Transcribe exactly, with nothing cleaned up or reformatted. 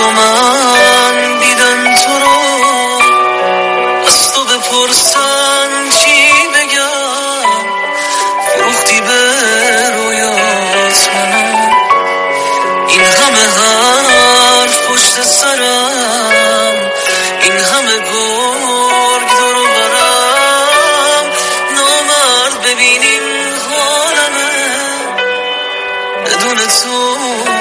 و من دیدن تو رو، از تو بپرسن چی بگم، فروختی به رویات منو. این همه حرف پشت سرم، این همه گرگ دور و برم، نامرد ببینین حالمه بدون تو